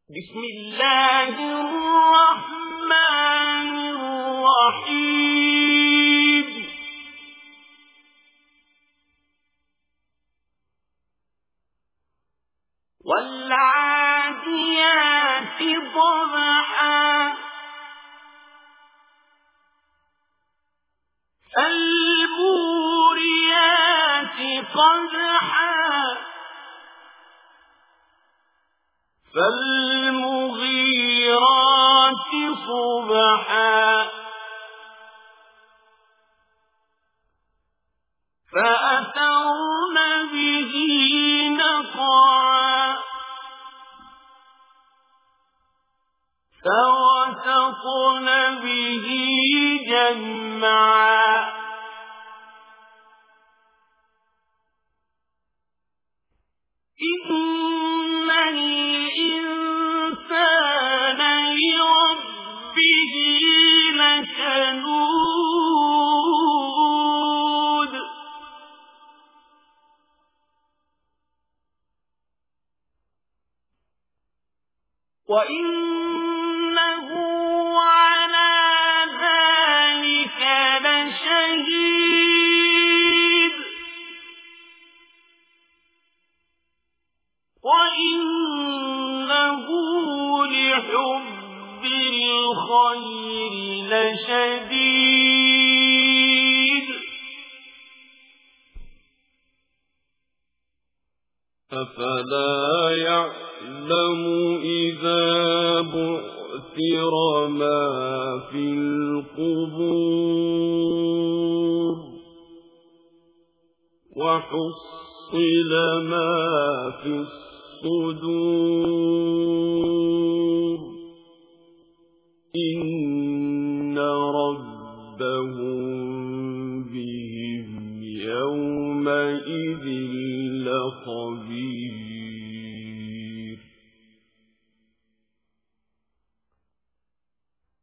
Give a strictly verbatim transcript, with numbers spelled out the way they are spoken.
بسم الله الرحمن الرحيم والعاديات ضبحا فالموريات قدحا فالمغيرات صبحا فأثرن به نقعا فوسطن به جمعا إن الإنسان لربه لكنود وإنه على ذلك لشهيد وإنه لحب الخير لشديد أفلا يعلم إذا بعثر ما في القبور وحصل ما في الصدور إن ربهم بهم يومئذ لخبير